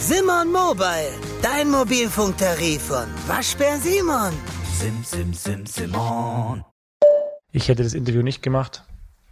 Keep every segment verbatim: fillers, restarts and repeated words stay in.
Simon Mobile, dein Mobilfunktarif von Waschbär Simon. Sim, sim, sim, Simon. Ich hätte das Interview nicht gemacht.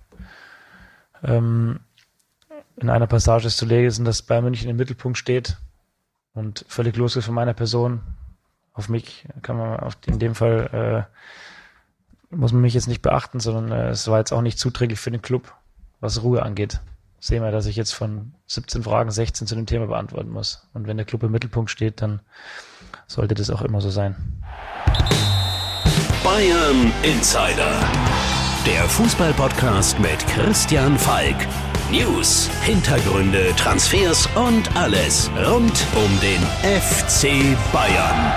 Ähm, in einer Passage ist zu lesen, dass Bayern München im Mittelpunkt steht und völlig losgelöst von meiner Person. Auf mich kann man auf, in dem Fall äh, muss man mich jetzt nicht beachten, sondern äh, es war jetzt auch nicht zuträglich für den Club, was Ruhe angeht. Sehen wir, dass ich jetzt von siebzehn Fragen sechzehn zu dem Thema beantworten muss. Und wenn der Club im Mittelpunkt steht, dann sollte das auch immer so sein. Bayern Insider. Der Fußball-Podcast mit Christian Falk. News, Hintergründe, Transfers und alles rund um den F C Bayern.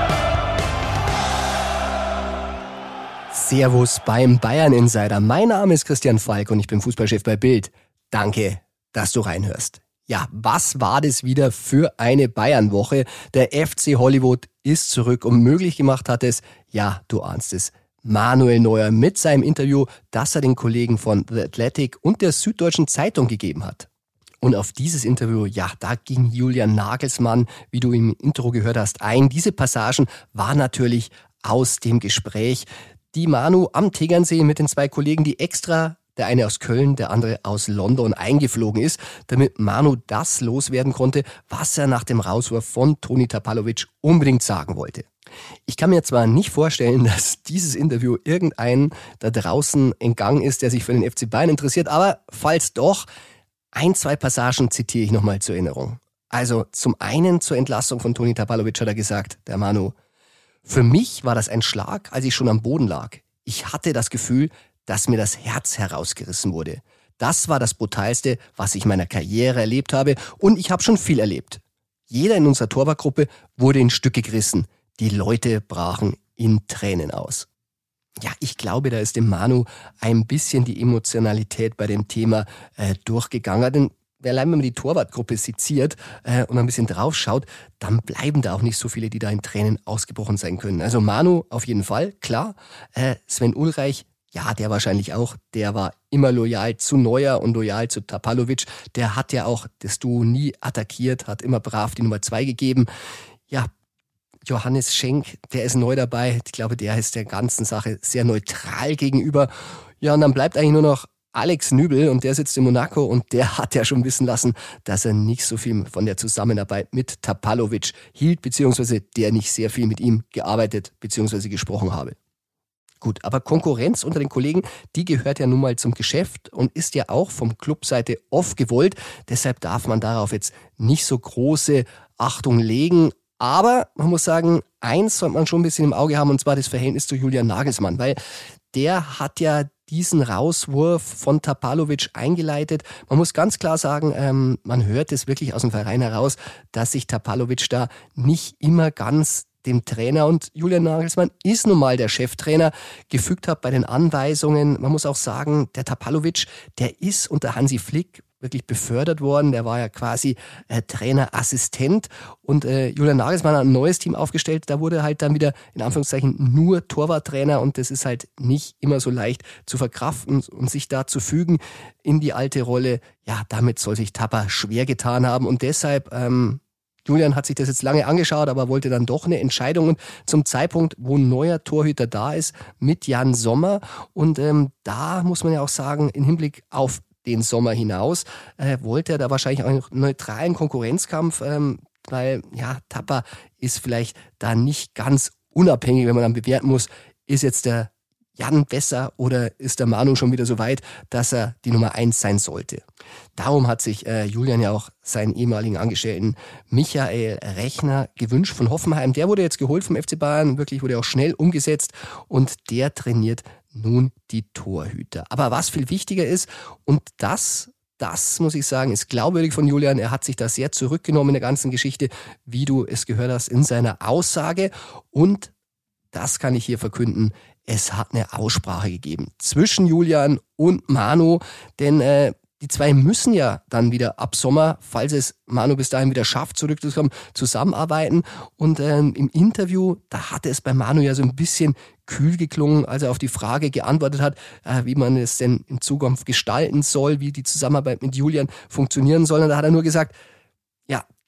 Servus beim Bayern Insider. Mein Name ist Christian Falk und ich bin Fußballchef bei Bild. Danke, dass du reinhörst. Ja, was war das wieder für eine Bayern-Woche? Der F C Hollywood ist zurück und möglich gemacht hat es, ja, du ahnst es, Manuel Neuer mit seinem Interview, das er den Kollegen von The Athletic und der Süddeutschen Zeitung gegeben hat. Und auf dieses Interview, ja, da ging Julian Nagelsmann, wie du im Intro gehört hast, ein. Diese Passagen waren natürlich aus dem Gespräch, die Manu am Tegernsee mit den zwei Kollegen, die extra, der eine aus Köln, der andere aus London, eingeflogen ist, damit Manu das loswerden konnte, was er nach dem Rauswurf von Toni Tapalovic unbedingt sagen wollte. Ich kann mir zwar nicht vorstellen, dass dieses Interview irgendeinen da draußen entgangen ist, der sich für den F C Bayern interessiert, aber falls doch, ein, zwei Passagen zitiere ich nochmal zur Erinnerung. Also zum einen zur Entlassung von Toni Tapalovic hat er gesagt, der Manu: Für mich war das ein Schlag, als ich schon am Boden lag. Ich hatte das Gefühl, dass mir das Herz herausgerissen wurde. Das war das Brutalste, was ich in meiner Karriere erlebt habe, und ich habe schon viel erlebt. Jeder in unserer Torwartgruppe wurde in Stücke gerissen. Die Leute brachen in Tränen aus. Ja, ich glaube, da ist dem Manu ein bisschen die Emotionalität bei dem Thema äh, durchgegangen. Denn allein wenn man die Torwartgruppe seziert äh, und ein bisschen draufschaut, dann bleiben da auch nicht so viele, die da in Tränen ausgebrochen sein können. Also Manu auf jeden Fall, klar. Äh, Sven Ulreich, ja, der wahrscheinlich auch, der war immer loyal zu Neuer und loyal zu Tapalovic. Der hat ja auch das Duo nie attackiert, hat immer brav die Nummer zwei gegeben. Ja, Johannes Schenk, der ist neu dabei. Ich glaube, der ist der ganzen Sache sehr neutral gegenüber. Ja, und dann bleibt eigentlich nur noch Alex Nübel, und der sitzt in Monaco, und der hat ja schon wissen lassen, dass er nicht so viel von der Zusammenarbeit mit Tapalovic hielt, beziehungsweise der nicht sehr viel mit ihm gearbeitet beziehungsweise gesprochen habe. Gut, aber Konkurrenz unter den Kollegen, die gehört ja nun mal zum Geschäft und ist ja auch vom Clubseite oft gewollt. Deshalb darf man darauf jetzt nicht so große Achtung legen. Aber man muss sagen, eins sollte man schon ein bisschen im Auge haben, und zwar das Verhältnis zu Julian Nagelsmann, weil der hat ja diesen Rauswurf von Tapalovic eingeleitet. Man muss ganz klar sagen, ähm, man hört es wirklich aus dem Verein heraus, dass sich Tapalovic da nicht immer ganz dem Trainer, und Julian Nagelsmann ist nun mal der Cheftrainer, gefügt hat bei den Anweisungen. Man muss auch sagen, der Tapalovic, der ist unter Hansi Flick wirklich befördert worden. Der war ja quasi äh, Trainerassistent, und äh, Julian Nagelsmann hat ein neues Team aufgestellt. Da wurde halt dann wieder in Anführungszeichen nur Torwarttrainer, und das ist halt nicht immer so leicht zu verkraften und sich da zu fügen in die alte Rolle. Ja, damit soll sich Tapper schwer getan haben, und deshalb ähm, Julian hat sich das jetzt lange angeschaut, aber wollte dann doch eine Entscheidung, und zum Zeitpunkt, wo ein neuer Torhüter da ist, mit Jan Sommer, und ähm, da muss man ja auch sagen, im Hinblick auf den Sommer hinaus, äh, wollte er da wahrscheinlich auch einen neutralen Konkurrenzkampf, ähm, weil ja, Tapper ist vielleicht da nicht ganz unabhängig, wenn man dann bewerten muss, ist jetzt der Jan besser oder ist der Manu schon wieder so weit, dass er die Nummer eins sein sollte. Darum hat sich äh, Julian ja auch seinen ehemaligen Angestellten Michael Rechner gewünscht von Hoffenheim. Der wurde jetzt geholt vom F C Bayern, wirklich wurde auch schnell umgesetzt, und der trainiert nun die Torhüter. Aber was viel wichtiger ist, und das, das muss ich sagen, ist glaubwürdig von Julian, er hat sich da sehr zurückgenommen in der ganzen Geschichte, wie du es gehört hast in seiner Aussage, und das kann ich hier verkünden, es hat eine Aussprache gegeben zwischen Julian und Manu, denn äh, die zwei müssen ja dann wieder ab Sommer, falls es Manu bis dahin wieder schafft, zurückzukommen, zusammenarbeiten. Und ähm, im Interview, da hatte es bei Manu ja so ein bisschen kühl geklungen, als er auf die Frage geantwortet hat, äh, wie man es denn in Zukunft gestalten soll, wie die Zusammenarbeit mit Julian funktionieren soll. Und da hat er nur gesagt, ja,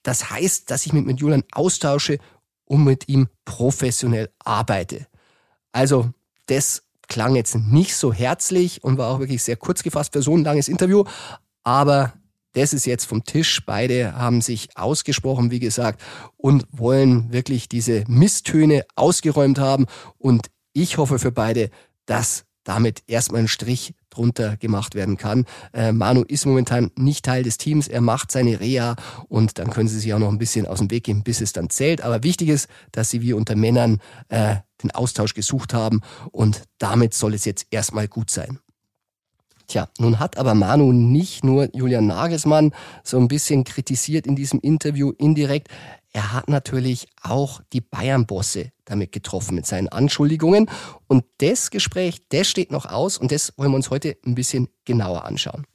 Das heißt, dass ich mich mit Julian austausche und mit ihm professionell arbeite. Also das klang jetzt nicht so herzlich und war auch wirklich sehr kurz gefasst für so ein langes Interview, aber das ist jetzt vom Tisch. Beide haben sich ausgesprochen, wie gesagt, und wollen wirklich diese Misstöne ausgeräumt haben. Und ich hoffe für beide, dass damit erstmal ein Strich drunter gemacht werden kann. Äh, Manu ist momentan nicht Teil des Teams, er macht seine Reha und dann können sie sich auch noch ein bisschen aus dem Weg gehen, bis es dann zählt. Aber wichtig ist, dass sie wie unter Männern äh, den Austausch gesucht haben und damit soll es jetzt erstmal gut sein. Tja, nun hat aber Manu nicht nur Julian Nagelsmann so ein bisschen kritisiert in diesem Interview indirekt. Er hat natürlich auch die Bayern-Bosse damit getroffen mit seinen Anschuldigungen. Und das Gespräch, das steht noch aus und das wollen wir uns heute ein bisschen genauer anschauen.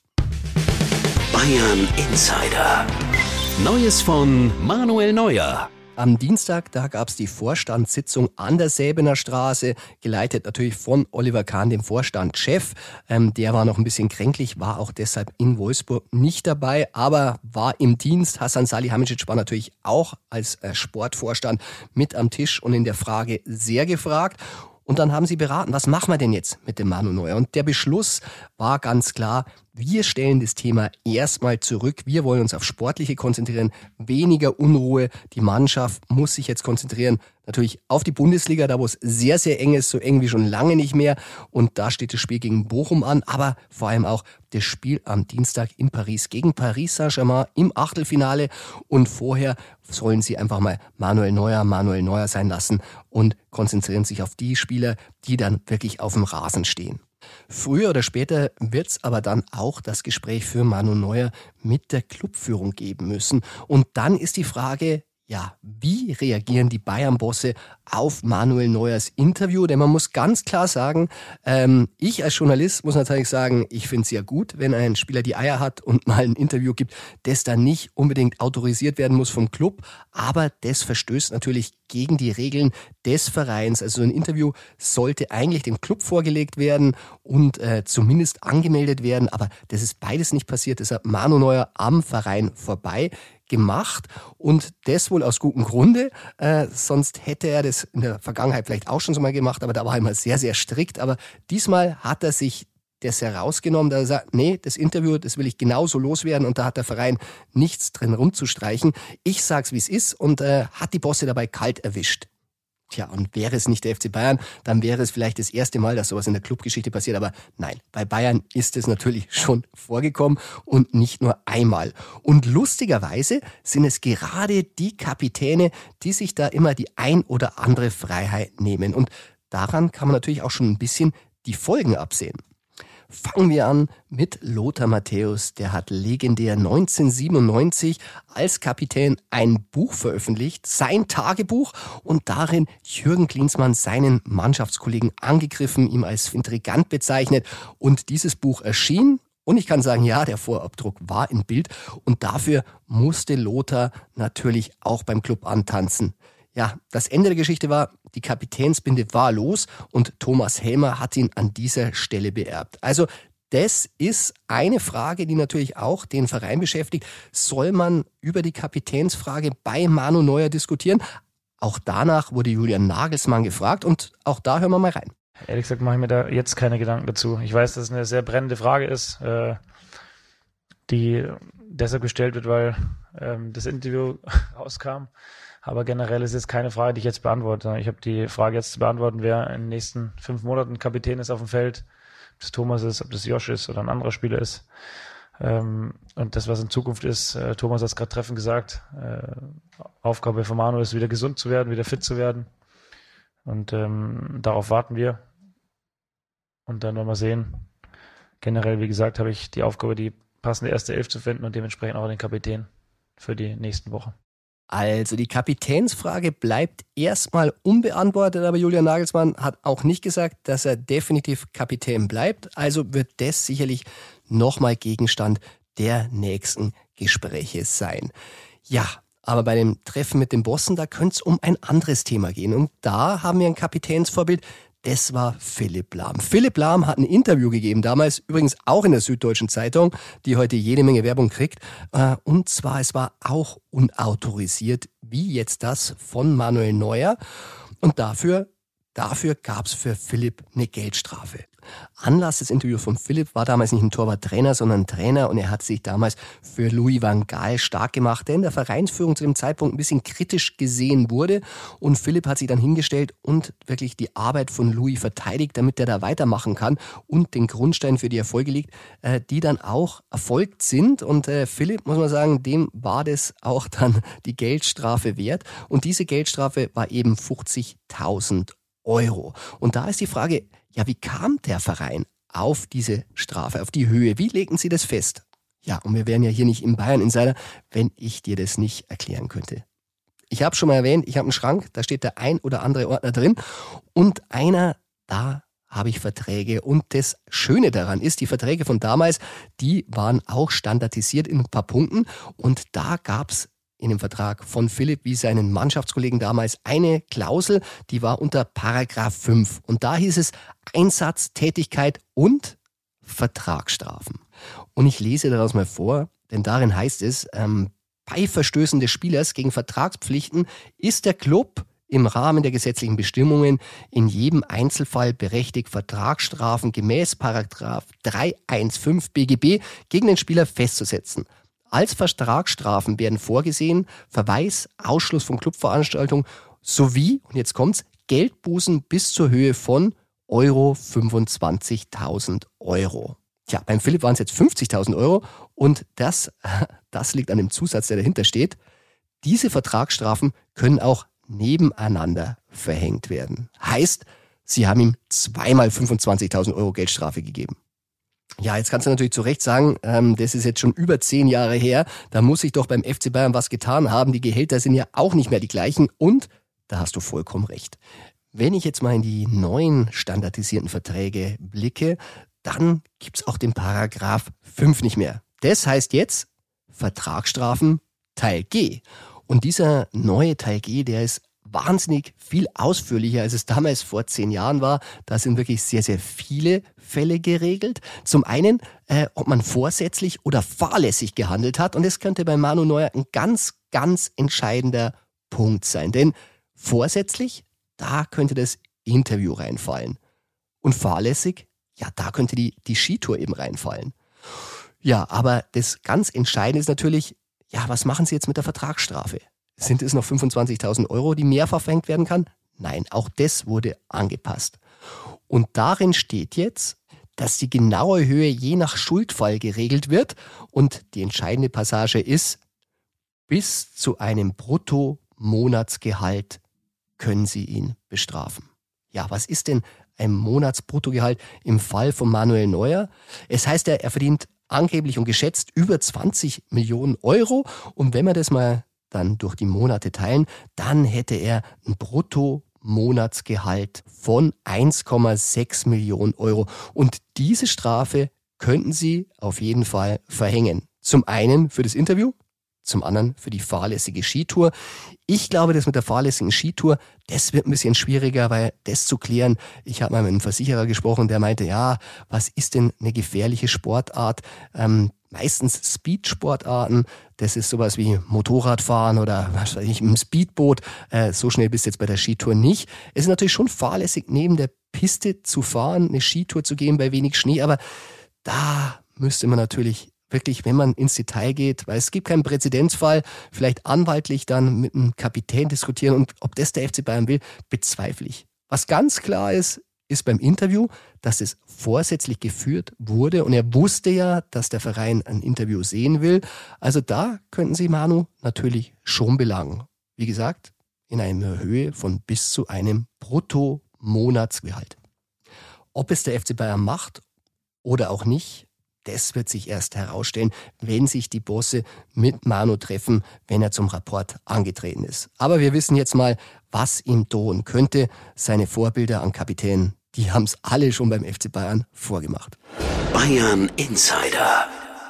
Bayern Insider. Neues von Manuel Neuer. Am Dienstag, da gab es die Vorstandssitzung an der Säbener Straße, geleitet natürlich von Oliver Kahn, dem Vorstandschef. Ähm, der war noch ein bisschen kränklich, war auch deshalb in Wolfsburg nicht dabei, aber war im Dienst. Hasan Salihamidzic war natürlich auch als äh, Sportvorstand mit am Tisch und in der Frage sehr gefragt. Und dann haben sie beraten, was machen wir denn jetzt mit dem Manu Neuer? Und der Beschluss war ganz klar, wir stellen das Thema erstmal zurück. Wir wollen uns auf Sportliche konzentrieren, weniger Unruhe. Die Mannschaft muss sich jetzt konzentrieren, natürlich auf die Bundesliga, da wo es sehr, sehr eng ist, so eng wie schon lange nicht mehr. Und da steht das Spiel gegen Bochum an, aber vor allem auch das Spiel am Dienstag in Paris gegen Paris Saint-Germain im Achtelfinale. Und vorher sollen sie einfach mal Manuel Neuer, Manuel Neuer sein lassen und konzentrieren sich auf die Spieler, die dann wirklich auf dem Rasen stehen. Früher oder später wird es aber dann auch das Gespräch für Manu Neuer mit der Clubführung geben müssen. Und dann ist die Frage, ja, wie reagieren die Bayern-Bosse auf Manuel Neuers Interview? Denn man muss ganz klar sagen, ähm, ich als Journalist muss natürlich sagen, ich finde es ja gut, wenn ein Spieler die Eier hat und mal ein Interview gibt, das dann nicht unbedingt autorisiert werden muss vom Club. Aber das verstößt natürlich gegen die Regeln des Vereins. Also ein Interview sollte eigentlich dem Club vorgelegt werden und äh, zumindest angemeldet werden. Aber das ist beides nicht passiert. Deshalb Manu Neuer am Verein vorbei gemacht und das wohl aus gutem Grunde, äh, sonst hätte er das in der Vergangenheit vielleicht auch schon so mal gemacht, aber da war er immer sehr, sehr strikt, aber diesmal hat er sich das herausgenommen, da er sagt, nee, das Interview, das will ich genauso loswerden und da hat der Verein nichts drin rumzustreichen. Ich sag's, wie es ist und äh, hat die Bosse dabei kalt erwischt. Tja, und wäre es nicht der F C Bayern, dann wäre es vielleicht das erste Mal, dass sowas in der Clubgeschichte passiert. Aber nein, bei Bayern ist es natürlich schon vorgekommen und nicht nur einmal. Und lustigerweise sind es gerade die Kapitäne, die sich da immer die ein oder andere Freiheit nehmen. Und daran kann man natürlich auch schon ein bisschen die Folgen absehen. Fangen wir an mit Lothar Matthäus. Der hat legendär neunzehnhundertsiebenundneunzig als Kapitän ein Buch veröffentlicht, sein Tagebuch, und darin Jürgen Klinsmann seinen Mannschaftskollegen angegriffen, ihm als intrigant bezeichnet. Und dieses Buch erschien, und ich kann sagen, ja, der Vorabdruck war in Bild, und dafür musste Lothar natürlich auch beim Club antanzen. Ja, das Ende der Geschichte war, die Kapitänsbinde war los und Thomas Helmer hat ihn an dieser Stelle beerbt. Also das ist eine Frage, die natürlich auch den Verein beschäftigt. Soll man über die Kapitänsfrage bei Manu Neuer diskutieren? Auch danach wurde Julian Nagelsmann gefragt und auch da hören wir mal rein. Ehrlich gesagt mache ich mir da jetzt keine Gedanken dazu. Ich weiß, dass es eine sehr brennende Frage ist, äh, die deshalb gestellt wird, weil ähm, das Interview rauskam. Aber generell ist es keine Frage, die ich jetzt beantworte. Ich habe die Frage jetzt zu beantworten, wer in den nächsten fünf Monaten Kapitän ist auf dem Feld. Ob das Thomas ist, ob das Josh ist oder ein anderer Spieler ist. Ähm, und das, was in Zukunft ist, äh, Thomas hat es gerade treffend gesagt, äh, Aufgabe von Manu ist, wieder gesund zu werden, wieder fit zu werden. Und ähm, darauf warten wir. Und dann werden wir sehen. Generell, wie gesagt, habe ich die Aufgabe, die passende erste Elf zu finden und dementsprechend auch den Kapitän für die nächsten Wochen. Also die Kapitänsfrage bleibt erstmal unbeantwortet, aber Julian Nagelsmann hat auch nicht gesagt, dass er definitiv Kapitän bleibt. Also wird das sicherlich nochmal Gegenstand der nächsten Gespräche sein. Ja, aber bei dem Treffen mit den Bossen, da könnte es um ein anderes Thema gehen. Und da haben wir ein Kapitänsvorbild, Das war Philipp Lahm. Philipp Lahm hat ein Interview gegeben, damals übrigens auch in der Süddeutschen Zeitung, die heute jede Menge Werbung kriegt. Und zwar, es war auch unautorisiert, wie jetzt das von Manuel Neuer. Und dafür, dafür gab es für Philipp eine Geldstrafe. Anlass des Interviews von Philipp war damals nicht ein Torwarttrainer, sondern ein Trainer, und er hat sich damals für Louis van Gaal stark gemacht, der in der Vereinsführung zu dem Zeitpunkt ein bisschen kritisch gesehen wurde, und Philipp hat sich dann hingestellt und wirklich die Arbeit von Louis verteidigt, damit der da weitermachen kann und den Grundstein für die Erfolge legt, die dann auch erfolgt sind, und Philipp, muss man sagen, dem war das auch dann die Geldstrafe wert, und diese Geldstrafe war eben fünfzigtausend Euro. Und da ist die Frage, ja, wie kam der Verein auf diese Strafe, auf die Höhe? Wie legten sie das fest? Ja, und wir wären ja hier nicht im Bayern Insider, wenn ich dir das nicht erklären könnte. Ich habe schon mal erwähnt, ich habe einen Schrank, da steht der ein oder andere Ordner drin, und einer, da habe ich Verträge, und das Schöne daran ist, die Verträge von damals, die waren auch standardisiert in ein paar Punkten, und da gab es in dem Vertrag von Philipp wie seinen Mannschaftskollegen damals eine Klausel, die war unter Paragraph fünf. Und da hieß es Einsatz, Tätigkeit und Vertragsstrafen. Und ich lese daraus mal vor, denn darin heißt es, ähm, bei Verstößen des Spielers gegen Vertragspflichten ist der Club im Rahmen der gesetzlichen Bestimmungen in jedem Einzelfall berechtigt, Vertragsstrafen gemäß Paragraph dreihundertfünfzehn B G B gegen den Spieler festzusetzen. Als Vertragsstrafen werden vorgesehen Verweis, Ausschluss von Clubveranstaltungen sowie, und jetzt kommt's, Geldbußen bis zur Höhe von Euro fünfundzwanzigtausend Euro. Tja, beim Philipp waren es jetzt fünfzigtausend Euro, und das, das liegt an dem Zusatz, der dahinter steht. Diese Vertragsstrafen können auch nebeneinander verhängt werden. Heißt, sie haben ihm zweimal fünfundzwanzigtausend Euro Geldstrafe gegeben. Ja, jetzt kannst du natürlich zu Recht sagen, ähm, das ist jetzt schon über zehn Jahre her, da muss sich doch beim F C Bayern was getan haben, die Gehälter sind ja auch nicht mehr die gleichen, und da hast du vollkommen recht. Wenn ich jetzt mal in die neuen standardisierten Verträge blicke, dann gibt's auch den Paragraph fünf nicht mehr. Das heißt jetzt Vertragsstrafen Teil G. Und dieser neue Teil G, der ist wahnsinnig viel ausführlicher, als es damals vor zehn Jahren war. Da sind wirklich sehr, sehr viele Fälle geregelt. Zum einen, äh, ob man vorsätzlich oder fahrlässig gehandelt hat. Und das könnte bei Manu Neuer ein ganz, ganz entscheidender Punkt sein. Denn vorsätzlich, da könnte das Interview reinfallen. Und fahrlässig, ja, da könnte die, die Skitour eben reinfallen. Ja, aber das ganz Entscheidende ist natürlich, ja, was machen Sie jetzt mit der Vertragsstrafe? Sind es noch fünfundzwanzigtausend Euro, die mehrfach verhängt werden kann? Nein, auch das wurde angepasst. Und darin steht jetzt, dass die genaue Höhe je nach Schuldfall geregelt wird. Und die entscheidende Passage ist, bis zu einem Bruttomonatsgehalt können Sie ihn bestrafen. Ja, was ist denn ein Monatsbruttogehalt im Fall von Manuel Neuer? Es heißt ja, er verdient angeblich und geschätzt über zwanzig Millionen Euro. Und wenn man das mal dann durch die Monate teilen, dann hätte er ein Bruttomonatsgehalt von eins Komma sechs Millionen Euro. Und diese Strafe könnten Sie auf jeden Fall verhängen. Zum einen für das Interview, zum anderen für die fahrlässige Skitour. Ich glaube, das mit der fahrlässigen Skitour, das wird ein bisschen schwieriger, weil das zu klären, ich habe mal mit einem Versicherer gesprochen, der meinte, ja, was ist denn eine gefährliche Sportart? Ähm, meistens Speedsportarten, das ist sowas wie Motorradfahren oder was weiß ich, im Speedboot. Äh, so schnell bist du jetzt bei der Skitour nicht. Es ist natürlich schon fahrlässig, neben der Piste zu fahren, eine Skitour zu gehen bei wenig Schnee, aber da müsste man natürlich wirklich, wenn man ins Detail geht, weil es gibt keinen Präzedenzfall, vielleicht anwaltlich dann mit einem Kapitän diskutieren, und ob das der F C Bayern will, bezweifle ich. Was ganz klar ist, ist beim Interview, dass es vorsätzlich geführt wurde, und er wusste ja, dass der Verein ein Interview sehen will. Also da könnten Sie Manu natürlich schon belangen. Wie gesagt, in einer Höhe von bis zu einem Bruttomonatsgehalt. Ob es der F C Bayern macht oder auch nicht, das wird sich erst herausstellen, wenn sich die Bosse mit Manu treffen, wenn er zum Rapport angetreten ist. Aber wir wissen jetzt mal, was ihm drohen könnte. Seine Vorbilder an Kapitän, die haben es alle schon beim F C Bayern vorgemacht. Bayern Insider.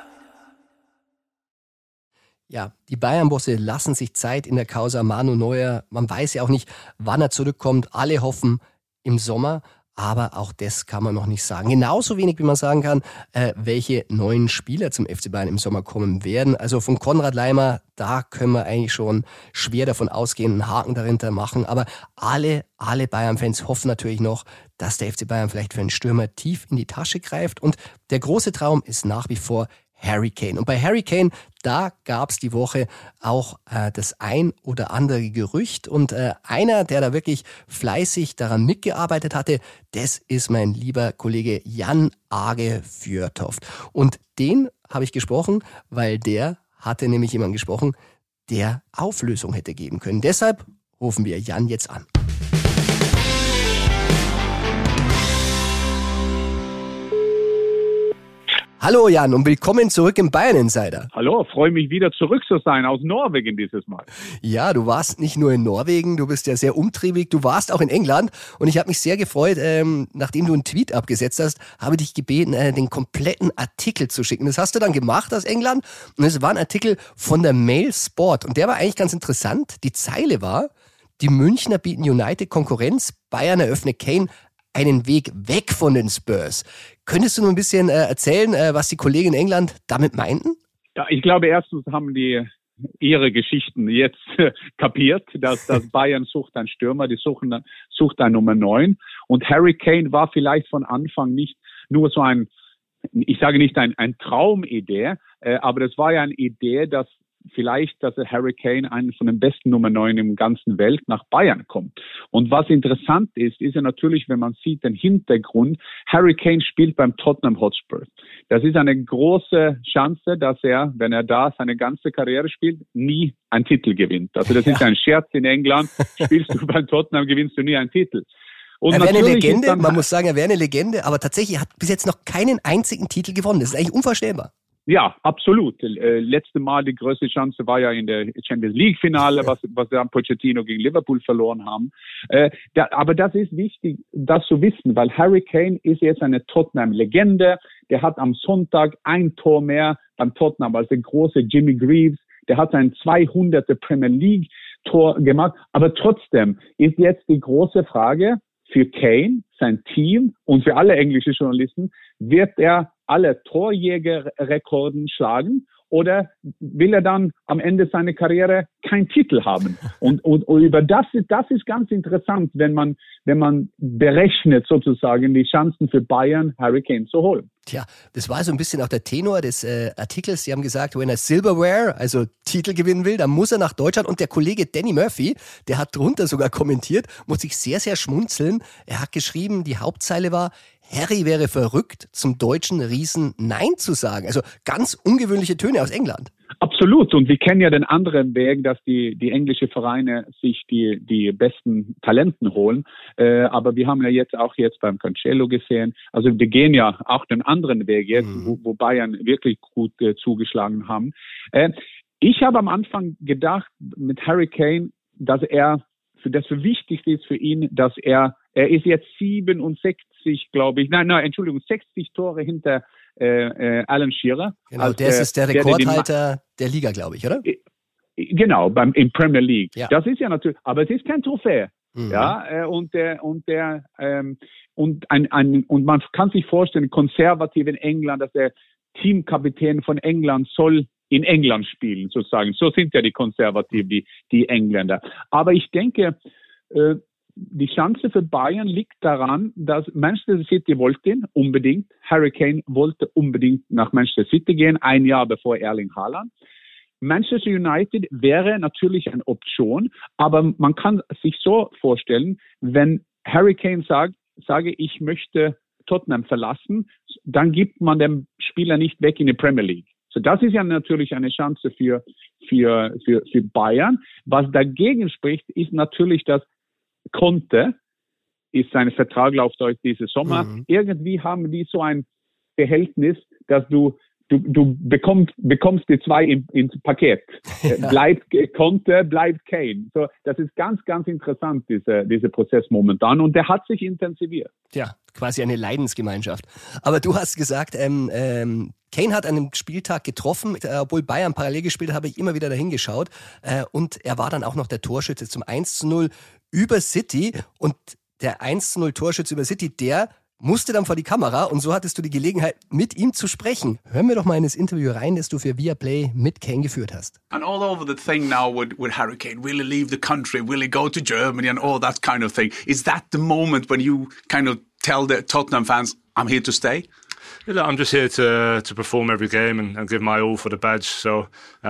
Ja, die Bayern-Bosse lassen sich Zeit in der Causa Manu Neuer. Man weiß ja auch nicht, wann er zurückkommt. Alle hoffen im Sommer. aber auch das kann man noch nicht sagen. Genauso wenig, wie man sagen kann, äh, welche neuen Spieler zum F C Bayern im Sommer kommen werden. Also von Konrad Laimer, da können wir eigentlich schon schwer davon ausgehen, einen Haken dahinter machen. Aber alle, alle Bayern-Fans hoffen natürlich noch, dass der F C Bayern vielleicht für einen Stürmer tief in die Tasche greift. Und der große Traum ist nach wie vor Harry Kane. Und bei Harry Kane, da gab es die Woche auch äh, das ein oder andere Gerücht. Und äh, einer, der da wirklich fleißig daran mitgearbeitet hatte, das ist mein lieber Kollege Jan Age Fjørtoft. Und den habe ich gesprochen, weil der hatte nämlich jemanden gesprochen, der Auflösung hätte geben können. Deshalb rufen wir Jan jetzt an. Hallo Jan und willkommen zurück im Bayern Insider. Hallo, freue mich wieder zurück zu sein aus Norwegen dieses Mal. Ja, du warst nicht nur in Norwegen, du bist ja sehr umtriebig, du warst auch in England und ich habe mich sehr gefreut, ähm, nachdem du einen Tweet abgesetzt hast, habe dich gebeten, äh, den kompletten Artikel zu schicken. Das hast du dann gemacht aus England und es war ein Artikel von der Mail Sport und der war eigentlich ganz interessant. Die Zeile war, die Münchner bieten United Konkurrenz, Bayern eröffnet Kane einen Weg weg von den Spurs. Könntest du nur ein bisschen äh, erzählen, äh, was die Kollegen in England damit meinten? Ja, ich glaube, erstens haben die ihre Geschichten jetzt äh, kapiert, dass, dass Bayern sucht einen Stürmer, die suchen, sucht einen Nummer neun. Und Harry Kane war vielleicht von Anfang nicht nur so ein, ich sage nicht ein, ein Traumidee, äh, aber das war ja eine Idee, dass vielleicht, dass der Harry Kane einen von den besten Nummer neun im ganzen Welt nach Bayern kommt. Und was interessant ist, ist ja natürlich, wenn man sieht den Hintergrund, Harry Kane spielt beim Tottenham Hotspur. Das ist eine große Chance, dass er, wenn er da seine ganze Karriere spielt, nie einen Titel gewinnt. Also das ja. ist ein Scherz in England. Spielst du beim Tottenham, gewinnst du nie einen Titel. Und er wäre eine Legende, man muss sagen, er wäre eine Legende, aber tatsächlich hat bis jetzt noch keinen einzigen Titel gewonnen. Das ist eigentlich unvorstellbar. Ja, absolut. Äh, letzte Mal die größte Chance war ja in der Champions League Finale, was, was dann Pochettino gegen Liverpool verloren haben. Äh, da, aber das ist wichtig, das zu wissen, weil Harry Kane ist jetzt eine Tottenham-Legende. Der hat am Sonntag ein Tor mehr beim Tottenham als der große Jimmy Greaves. Der hat sein zweihundertste Premier League Tor gemacht. Aber trotzdem ist jetzt die große Frage für Kane, sein Team und für alle englischen Journalisten, wird er alle Torjägerrekorden schlagen oder will er dann am Ende seiner Karriere keinen Titel haben? Und, und, und über das ist, das ist ganz interessant, wenn man, wenn man berechnet sozusagen die Chancen für Bayern, Harry Kane zu holen. Tja, das war so ein bisschen auch der Tenor des äh, Artikels. Sie haben gesagt, wenn er Silverware, also Titel gewinnen will, dann muss er nach Deutschland. Und der Kollege Danny Murphy, der hat drunter sogar kommentiert, muss ich sehr, sehr schmunzeln. Er hat geschrieben, die Hauptzeile war, Harry wäre verrückt, zum deutschen Riesen Nein zu sagen. Also ganz ungewöhnliche Töne aus England. Absolut. Und wir kennen ja den anderen Weg, dass die, die englische Vereine sich die, die besten Talenten holen. Äh, aber wir haben ja jetzt auch jetzt beim Cancelo gesehen. Also wir gehen ja auch den anderen Weg jetzt, mhm. wo, wo Bayern wirklich gut äh, zugeschlagen haben. Äh, ich habe am Anfang gedacht mit Harry Kane, dass er, für das für wichtig ist für ihn, dass er, er ist jetzt siebenundsechzig, glaube ich, nein, nein, Entschuldigung, sechzig Tore hinter äh, äh, Alan Shearer. Genau, als, das ist der Rekordhalter der, der Liga, glaube ich, oder? Genau, beim in Premier League. Ja. Das ist ja natürlich, aber es ist kein Trophäe. Mhm. Ja, äh, und der und der ähm, und ein, ein und man kann sich vorstellen, konservativ in England, dass der Teamkapitän von England soll in England spielen, sozusagen. So sind ja die Konservativen, die, die Engländer. Aber ich denke, äh, die Chance für Bayern liegt daran, dass Manchester City wollte ihn unbedingt. Harry Kane wollte unbedingt nach Manchester City gehen, ein Jahr bevor Erling Haaland. Manchester United wäre natürlich eine Option, aber man kann sich so vorstellen, wenn Harry Kane sagt, sage, ich möchte Tottenham verlassen, dann gibt man dem Spieler nicht weg in die Premier League. So, das ist ja natürlich eine Chance für, für, für, für Bayern. Was dagegen spricht, ist natürlich, dass Conte ist sein Vertrag läuft euch diese Sommer. Mhm. Irgendwie haben die so ein Verhältnis, dass du Du, du bekommst, bekommst die zwei im, ins Paket. Ja. Bleibt Conte, bleibt Kane. So, das ist ganz, ganz interessant, dieser, dieser Prozess momentan. Und der hat sich intensiviert. Ja, quasi eine Leidensgemeinschaft. Aber du hast gesagt, ähm, ähm, Kane hat an einem Spieltag getroffen, äh, obwohl Bayern parallel gespielt hat, habe ich immer wieder dahin geschaut. Äh, und er war dann auch noch der Torschütze zum eins zu null über City. Und der eins zu null Torschütze über City, der musste dann vor die Kamera und so hattest du die Gelegenheit, mit ihm zu sprechen. Hören wir doch mal in das Interview rein, das du für Viaplay mit Kane geführt hast. And all over the thing now with, with Harry Kane, will he leave the country, will he go to Germany and all that kind of thing. Is that the moment when you kind of tell the Tottenham fans, I'm here to stay? Yeah, look, I'm just here to to perform every game and, and give my all for the badge. So,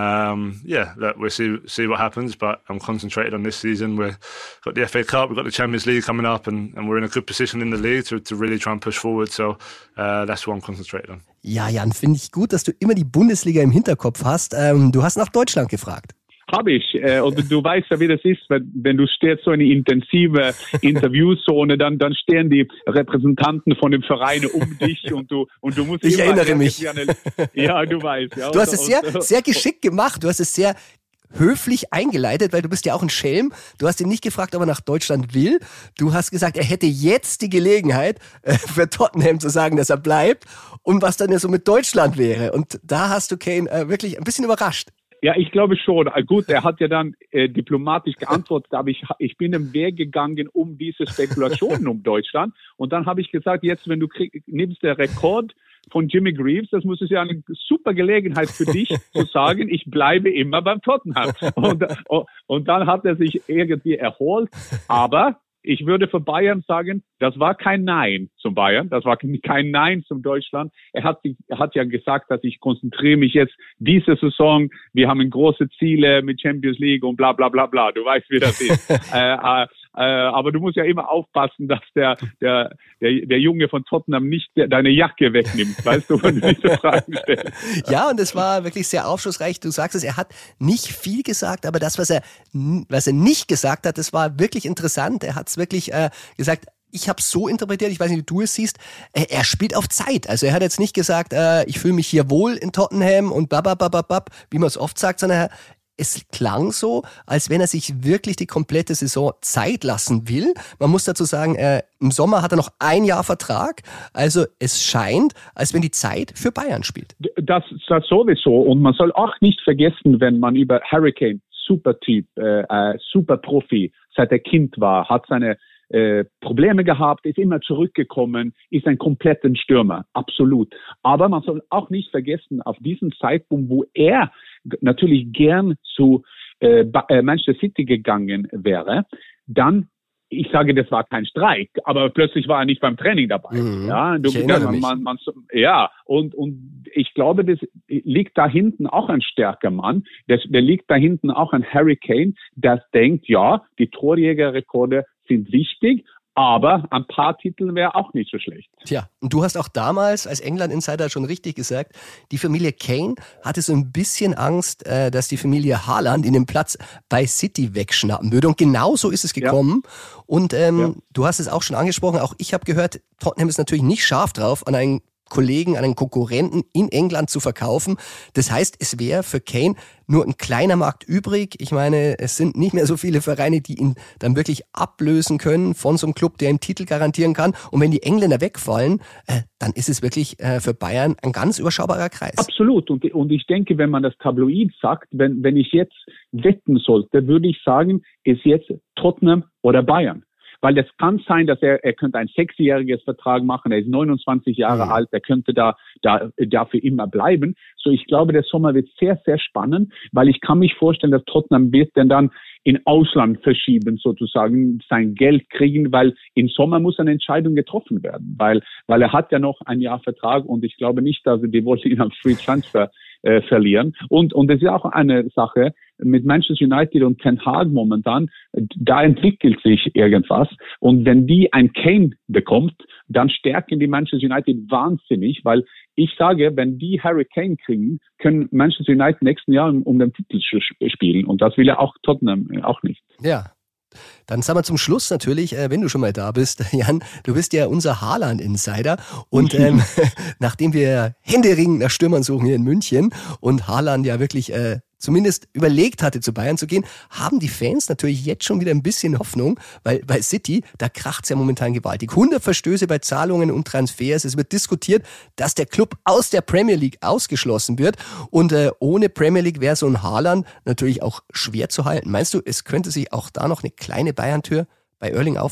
um, yeah, look, we'll see see what happens. But I'm concentrated on this season. We've got the F A Cup, we've got the Champions League coming up, and, and we're in a good position in the league to, to really try and push forward. So uh, that's what I'm concentrated on. Ja, Jan, finde ich gut, dass du immer die Bundesliga im Hinterkopf hast. Ähm, du hast nach Deutschland gefragt. Habe ich. Äh, und du weißt ja, wie das ist, wenn, wenn du stehst so in eine intensive Interviewzone, dann, dann stehen die Repräsentanten von dem Verein um dich und du, und du musst ich immer erinnere mich. Eine, ja, du weißt. Ja, du hast es sehr, sehr geschickt gemacht. Du hast es sehr höflich eingeleitet, weil du bist ja auch ein Schelm. Du hast ihn nicht gefragt, ob er nach Deutschland will. Du hast gesagt, er hätte jetzt die Gelegenheit, äh, für Tottenham zu sagen, dass er bleibt und was dann ja so mit Deutschland wäre. Und da hast du Kane äh, wirklich ein bisschen überrascht. Ja, ich glaube schon. Gut, er hat ja dann äh, diplomatisch geantwortet, aber ich, ich bin im Weg gegangen um diese Spekulationen um Deutschland. Und dann habe ich gesagt, jetzt, wenn du krieg, nimmst der Rekord von Jimmy Greaves, das muss es ja eine super Gelegenheit für dich zu sagen, ich bleibe immer beim Tottenham. Und, und dann hat er sich irgendwie erholt. Aber ich würde für Bayern sagen, das war kein Nein zum Bayern, das war kein Nein zum Deutschland. Er hat, er hat ja gesagt, dass ich konzentriere mich jetzt diese Saison, wir haben große Ziele mit Champions League und bla bla bla bla, du weißt, wie das ist. äh, äh, äh, aber du musst ja immer aufpassen, dass der, der, der, der Junge von Tottenham nicht deine Jacke wegnimmt, weißt du, wenn du diese Fragen stellst. Ja, und es war wirklich sehr aufschlussreich. Du sagst es, er hat nicht viel gesagt, aber das, was er, was er nicht gesagt hat, das war wirklich interessant. Er hat es wirklich äh, gesagt, ich habe es so interpretiert, ich weiß nicht, wie du es siehst, äh, er spielt auf Zeit. Also er hat jetzt nicht gesagt, äh, ich fühle mich hier wohl in Tottenham und bababababab, wie man es oft sagt, sondern er, es klang so, als wenn er sich wirklich die komplette Saison Zeit lassen will. Man muss dazu sagen, äh, im Sommer hat er noch ein Jahr Vertrag. Also es scheint, als wenn die Zeit für Bayern spielt. Das, das sowieso. Und man soll auch nicht vergessen, wenn man über Harry Kane, super Typ, äh, äh, super Profi, seit er Kind war, hat seine Äh, Probleme gehabt, ist immer zurückgekommen, ist ein kompletter Stürmer, absolut. Aber man soll auch nicht vergessen, auf diesen Zeitpunkt, wo er natürlich gern zu äh, Manchester City gegangen wäre, dann, ich sage, das war kein Streik, aber plötzlich war er nicht beim Training dabei. Mhm. Ja, du, ich erinnere man, mich. man, man, ja, und, und ich glaube, das liegt da hinten auch ein starker Mann. Das, der liegt da hinten auch ein Harry Kane, der denkt, ja, die Torjägerrekorde sind wichtig, aber ein paar Titel wäre auch nicht so schlecht. Tja, und du hast auch damals als England-Insider schon richtig gesagt, die Familie Kane hatte so ein bisschen Angst, äh, dass die Familie Haaland in den Platz bei City wegschnappen würde. Und genau so ist es gekommen. Ja. Und ähm, ja. du hast es auch schon angesprochen, auch ich habe gehört, Tottenham ist natürlich nicht scharf drauf, an einen Kollegen, einen Konkurrenten in England zu verkaufen. Das heißt, es wäre für Kane nur ein kleiner Markt übrig. Ich meine, es sind nicht mehr so viele Vereine, die ihn dann wirklich ablösen können von so einem Club, der ihm Titel garantieren kann. Und wenn die Engländer wegfallen, äh, dann ist es wirklich äh, für Bayern ein ganz überschaubarer Kreis. Absolut. Und, und ich denke, wenn man das Tabloid sagt, wenn, wenn ich jetzt wetten sollte, würde ich sagen, ist jetzt Tottenham oder Bayern. Weil das kann sein, dass er, er könnte ein sechsjähriges Vertrag machen, er ist neunundzwanzig Jahre mhm. alt, er könnte da, da, dafür immer bleiben. So, ich glaube, der Sommer wird sehr, sehr spannend, weil ich kann mich vorstellen, dass Tottenham wird denn dann in Ausland verschieben, sozusagen, sein Geld kriegen, weil im Sommer muss eine Entscheidung getroffen werden, weil, weil er hat ja noch ein Jahr Vertrag und ich glaube nicht, dass die wollen ihn am Free Transfer äh, verlieren. Und, und das ist auch eine Sache mit Manchester United und Ten Hag momentan, da entwickelt sich irgendwas. Und wenn die ein Kane bekommt, dann stärken die Manchester United wahnsinnig, weil ich sage, wenn die Harry Kane kriegen, können Manchester United nächsten Jahr um, um den Titel spielen. Und das will ja auch Tottenham auch nicht. Ja. Dann sagen wir zum Schluss natürlich, äh, wenn du schon mal da bist, Jan, du bist ja unser Haaland-Insider und ähm, nachdem wir händeringend nach Stürmern suchen hier in München und Haaland ja wirklich äh, zumindest überlegt hatte, zu Bayern zu gehen, haben die Fans natürlich jetzt schon wieder ein bisschen Hoffnung, weil bei City, da kracht's ja momentan gewaltig. hundert Verstöße bei Zahlungen und Transfers. Es wird diskutiert, dass der Club aus der Premier League ausgeschlossen wird. Und äh, ohne Premier League wäre so ein Haaland natürlich auch schwer zu halten. Meinst du, es könnte sich auch da noch eine kleine Bayern-Tür bei Erling auftun?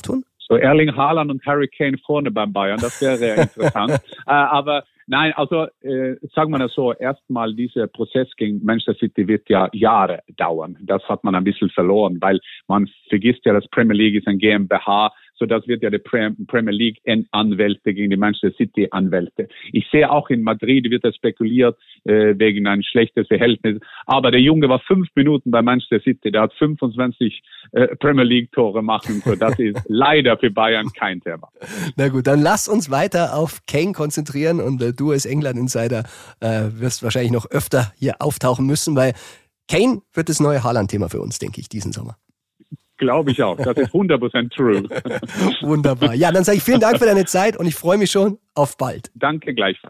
So Erling Haaland und Harry Kane vorne beim Bayern, das wäre interessant. äh, aber nein, also äh, sagen wir das so, erstmal dieser Prozess gegen Manchester City wird ja Jahre dauern. Das hat man ein bisschen verloren, weil man vergisst ja, dass Premier League ist ein GmbH, so das wird ja die Premier League Anwälte gegen die Manchester City Anwälte. Ich sehe auch in Madrid wird das spekuliert äh, wegen ein schlechtes Verhältnis. Aber der Junge war fünf Minuten bei Manchester City, der hat fünfundzwanzig äh, Premier League Tore machen. So das ist leider für Bayern kein Thema. Na gut, dann lass uns weiter auf Kane konzentrieren und äh, du als England-Insider äh, wirst wahrscheinlich noch öfter hier auftauchen müssen, weil Kane wird das neue Haaland-Thema für uns, denke ich, diesen Sommer. Glaube ich auch. Das ist hundert Prozent true. Wunderbar. Ja, dann sage ich vielen Dank für deine Zeit und ich freue mich schon auf bald. Danke gleichfalls.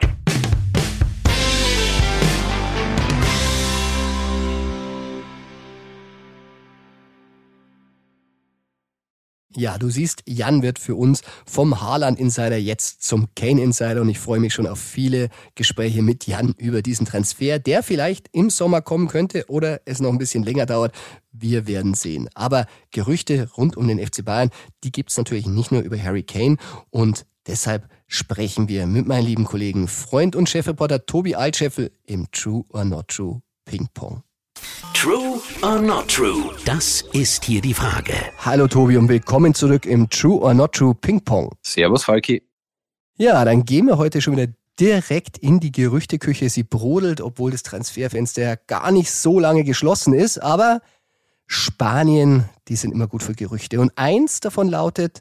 Ja, du siehst, Jan wird für uns vom Haaland-Insider jetzt zum Kane-Insider und ich freue mich schon auf viele Gespräche mit Jan über diesen Transfer, der vielleicht im Sommer kommen könnte oder es noch ein bisschen länger dauert. Wir werden sehen. Aber Gerüchte rund um den F C Bayern, die gibt's natürlich nicht nur über Harry Kane und deshalb sprechen wir mit meinem lieben Kollegen, Freund und Chefreporter Tobi Altscheffel im True or Not True Ping Pong. True or not true? Das ist hier die Frage. Hallo Tobi und willkommen zurück im True or Not True Ping Pong. Servus Falki. Ja, dann gehen wir heute schon wieder direkt in die Gerüchteküche. Sie brodelt, obwohl das Transferfenster ja gar nicht so lange geschlossen ist. Aber Spanien, die sind immer gut für Gerüchte. Und eins davon lautet,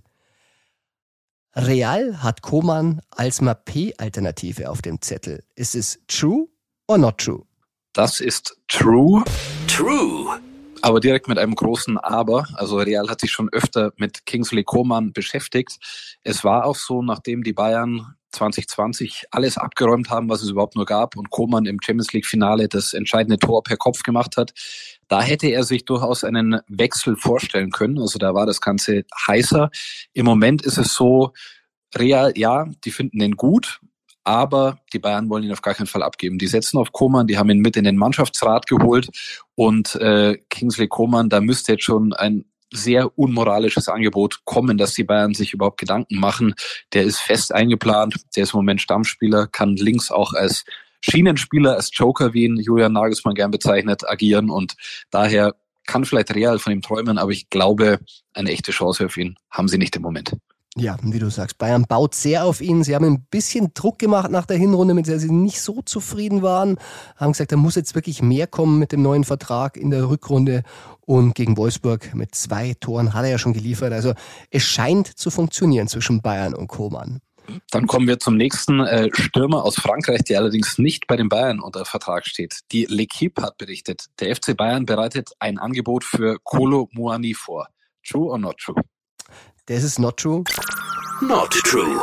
Real hat Koeman als M A P-Alternative auf dem Zettel. Ist es true or not true? Das ist true. True. Aber direkt mit einem großen Aber. Also Real hat sich schon öfter mit Kingsley Coman beschäftigt. Es war auch so, nachdem die Bayern zwanzig zwanzig alles abgeräumt haben, was es überhaupt nur gab und Coman im Champions League Finale das entscheidende Tor per Kopf gemacht hat, da hätte er sich durchaus einen Wechsel vorstellen können. Also da war das Ganze heißer. Im Moment ist es so, Real, ja, die finden den gut, aber die Bayern wollen ihn auf gar keinen Fall abgeben. Die setzen auf Coman, die haben ihn mit in den Mannschaftsrat geholt und äh, Kingsley Coman, da müsste jetzt schon ein sehr unmoralisches Angebot kommen, dass die Bayern sich überhaupt Gedanken machen. Der ist fest eingeplant, der ist im Moment Stammspieler, kann links auch als Schienenspieler, als Joker, wie ihn Julian Nagelsmann gern bezeichnet, agieren und daher kann vielleicht Real von ihm träumen, aber ich glaube, eine echte Chance auf ihn haben sie nicht im Moment. Ja, wie du sagst, Bayern baut sehr auf ihn. Sie haben ein bisschen Druck gemacht nach der Hinrunde, mit der sie nicht so zufrieden waren. Haben gesagt, da muss jetzt wirklich mehr kommen mit dem neuen Vertrag in der Rückrunde. Und gegen Wolfsburg mit zwei Toren hat er ja schon geliefert. Also es scheint zu funktionieren zwischen Bayern und Koeman. Dann kommen wir zum nächsten äh, Stürmer aus Frankreich, der allerdings nicht bei den Bayern unter Vertrag steht. Die L'Équipe hat berichtet, der F C Bayern bereitet ein Angebot für Kolo Muani vor. True or not true? Das ist not true. Not true.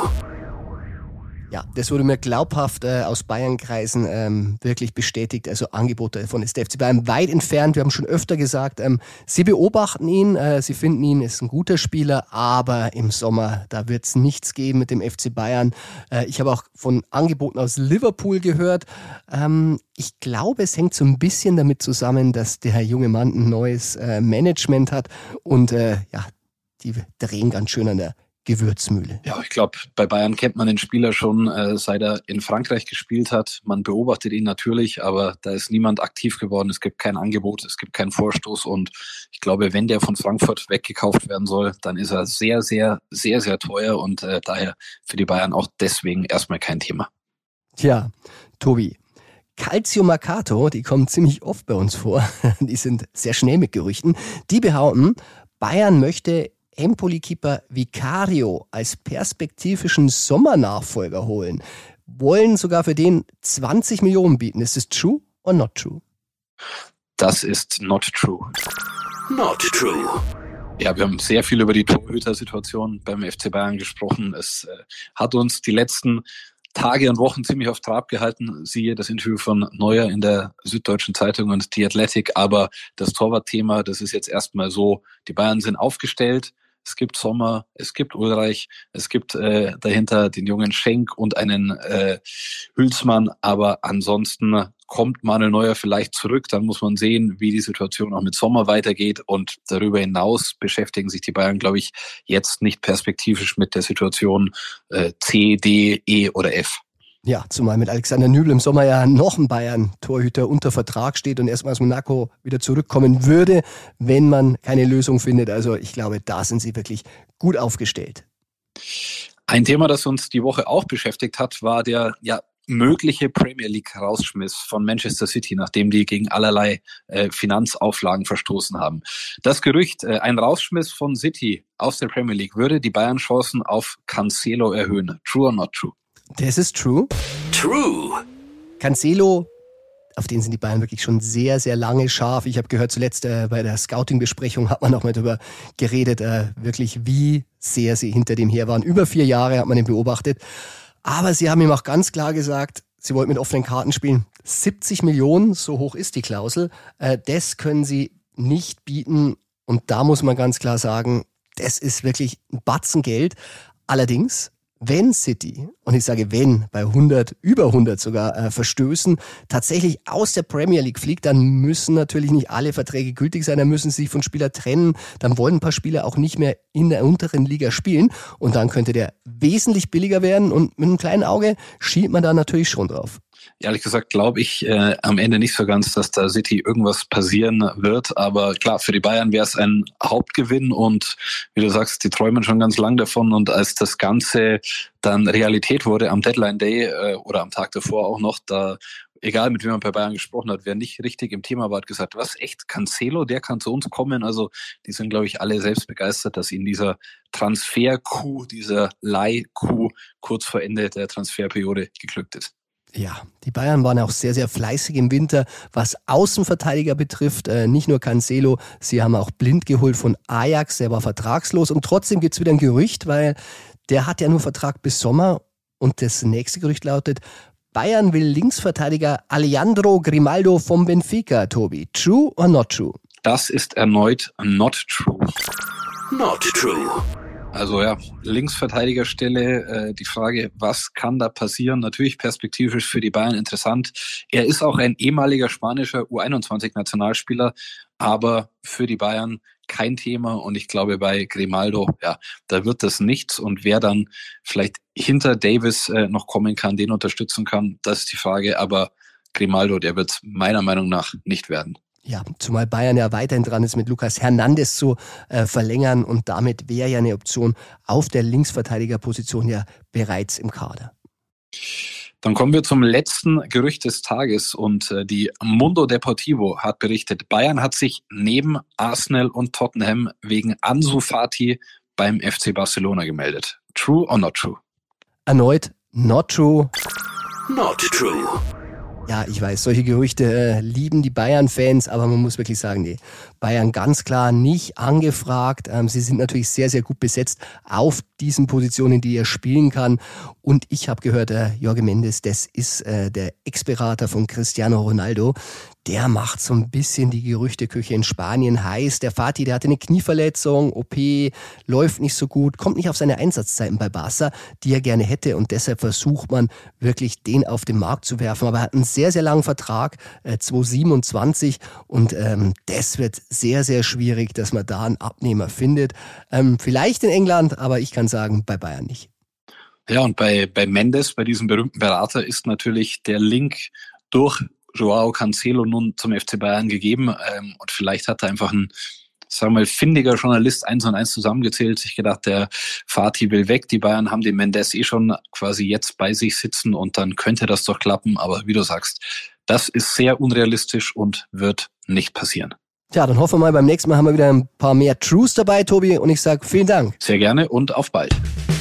Ja, das wurde mir glaubhaft äh, aus Bayern-Kreisen ähm, wirklich bestätigt. Also Angebote von ist der F C Bayern weit entfernt. Wir haben schon öfter gesagt, ähm, sie beobachten ihn, äh, sie finden ihn, ist ein guter Spieler, aber im Sommer, da wird es nichts geben mit dem F C Bayern. Äh, ich habe auch von Angeboten aus Liverpool gehört. Ähm, ich glaube, es hängt so ein bisschen damit zusammen, dass der junge Mann ein neues äh, Management hat und äh, ja, die drehen ganz schön an der Gewürzmühle. Ja, ich glaube, bei Bayern kennt man den Spieler schon, äh, seit er in Frankreich gespielt hat. Man beobachtet ihn natürlich, aber da ist niemand aktiv geworden. Es gibt kein Angebot, es gibt keinen Vorstoß und ich glaube, wenn der von Frankfurt weggekauft werden soll, dann ist er sehr, sehr, sehr, sehr teuer und äh, daher für die Bayern auch deswegen erstmal kein Thema. Tja, Tobi, Calcio Mercato, die kommen ziemlich oft bei uns vor. Die sind sehr schnell mit Gerüchten. Die behaupten, Bayern möchte Empoli-Keeper Vicario als perspektivischen Sommernachfolger holen. Wollen sogar für den zwanzig Millionen bieten. Ist das true or not true? Das ist not true. Not true. Ja, wir haben sehr viel über die Torhüter-Situation beim F C Bayern gesprochen. Es äh, hat uns die letzten Tage und Wochen ziemlich auf Trab gehalten. Siehe das Interview von Neuer in der Süddeutschen Zeitung und The Athletic. Aber das Torwartthema, das ist jetzt erstmal so, die Bayern sind aufgestellt. es gibt Sommer, es gibt Ulreich, es gibt äh, dahinter den jungen Schenk und einen äh, Hülsmann, aber ansonsten kommt Manuel Neuer vielleicht zurück, dann muss man sehen, wie die Situation auch mit Sommer weitergeht, und darüber hinaus beschäftigen sich die Bayern, glaube ich, jetzt nicht perspektivisch mit der Situation äh, C, D, E oder F. Ja, zumal mit Alexander Nübel im Sommer ja noch ein Bayern-Torhüter unter Vertrag steht und erstmal aus Monaco wieder zurückkommen würde, wenn man keine Lösung findet. Also ich glaube, da sind sie wirklich gut aufgestellt. Ein Thema, das uns die Woche auch beschäftigt hat, war der ja mögliche Premier League Rausschmiss von Manchester City, nachdem die gegen allerlei äh, Finanzauflagen verstoßen haben. Das Gerücht, äh, ein Rausschmiss von City aus der Premier League würde die Bayern-Chancen auf Cancelo erhöhen. True or not true? Das ist true. True. Cancelo, auf den sind die Bayern wirklich schon sehr, sehr lange scharf. Ich habe gehört, zuletzt äh, bei der Scouting-Besprechung hat man auch mal darüber geredet, äh, wirklich wie sehr sie hinter dem her waren. Über vier Jahre hat man ihn beobachtet. Aber sie haben ihm auch ganz klar gesagt, sie wollten mit offenen Karten spielen. siebzig Millionen, so hoch ist die Klausel, äh, das können sie nicht bieten. Und da muss man ganz klar sagen, das ist wirklich ein Batzen Geld. Allerdings, wenn City, und ich sage wenn, bei hundert, über hundert sogar äh, Verstößen, tatsächlich aus der Premier League fliegt, dann müssen natürlich nicht alle Verträge gültig sein, dann müssen sie sich von Spielern trennen, dann wollen ein paar Spieler auch nicht mehr in der unteren Liga spielen und dann könnte der wesentlich billiger werden und mit einem kleinen Auge schielt man da natürlich schon drauf. Ehrlich gesagt glaube ich äh, am Ende nicht so ganz, dass da City irgendwas passieren wird. Aber klar, für die Bayern wäre es ein Hauptgewinn und wie du sagst, die träumen schon ganz lang davon. Und als das Ganze dann Realität wurde am Deadline Day äh, oder am Tag davor auch noch, da egal mit wem man bei Bayern gesprochen hat, wer nicht richtig im Thema war, hat gesagt, was, echt, Cancelo, der kann zu uns kommen. Also die sind, glaube ich, alle selbst begeistert, dass ihnen dieser Transfer-Coup, dieser Leih-Coup kurz vor Ende der Transferperiode geglückt ist. Ja, die Bayern waren auch sehr, sehr fleißig im Winter, was Außenverteidiger betrifft. Äh, nicht nur Cancelo, sie haben auch Blind geholt von Ajax, der war vertragslos. Und trotzdem gibt's wieder ein Gerücht, weil der hat ja nur Vertrag bis Sommer. Und das nächste Gerücht lautet, Bayern will Linksverteidiger Alejandro Grimaldo vom Benfica, Tobi. True or not true? Das ist erneut not true. Not true. Also ja, Linksverteidigerstelle, äh, die Frage, was kann da passieren? Natürlich perspektivisch für die Bayern interessant. Er ist auch ein ehemaliger spanischer U einundzwanzig-Nationalspieler, aber für die Bayern kein Thema. Und ich glaube, bei Grimaldo, ja, da wird das nichts. Und wer dann vielleicht hinter Davis äh, noch kommen kann, den unterstützen kann, das ist die Frage. Aber Grimaldo, der wird meiner Meinung nach nicht werden. Ja, zumal Bayern ja weiterhin dran ist, mit Lucas Hernandez zu äh, verlängern und damit wäre ja eine Option auf der Linksverteidigerposition ja bereits im Kader. Dann kommen wir zum letzten Gerücht des Tages und äh, die Mundo Deportivo hat berichtet, Bayern hat sich neben Arsenal und Tottenham wegen Ansu Fati beim F C Barcelona gemeldet. True or not true? Erneut not true. Not true. Ja, ich weiß, solche Gerüchte äh, lieben die Bayern-Fans, aber man muss wirklich sagen, nee, Bayern ganz klar nicht angefragt. Ähm, sie sind natürlich sehr, sehr gut besetzt auf diesen Positionen, die er spielen kann. Und ich habe gehört, äh, Jorge Mendes, das ist äh, der Ex-Berater von Cristiano Ronaldo. Der macht so ein bisschen die Gerüchteküche in Spanien heiß. Der Fati, der hatte eine Knieverletzung, O P, läuft nicht so gut, kommt nicht auf seine Einsatzzeiten bei Barca, die er gerne hätte. Und deshalb versucht man wirklich, den auf den Markt zu werfen. Aber er hat einen sehr, sehr langen Vertrag, äh, zweitausendsiebenundzwanzig. Und ähm, das wird sehr, sehr schwierig, dass man da einen Abnehmer findet. Ähm, vielleicht in England, aber ich kann sagen, bei Bayern nicht. Ja, und bei, bei Mendes, bei diesem berühmten Berater, ist natürlich der Link durch Joao Cancelo nun zum F C Bayern gegeben. Ähm, und vielleicht hat da einfach ein, sagen wir mal, findiger Journalist eins und eins zusammengezählt, sich gedacht, der Fati will weg. Die Bayern haben den Mendes eh schon quasi jetzt bei sich sitzen und dann könnte das doch klappen. Aber wie du sagst, das ist sehr unrealistisch und wird nicht passieren. Tja, dann hoffen wir mal, beim nächsten Mal haben wir wieder ein paar mehr Trues dabei, Tobi. Und ich sage vielen Dank. Sehr gerne und auf bald.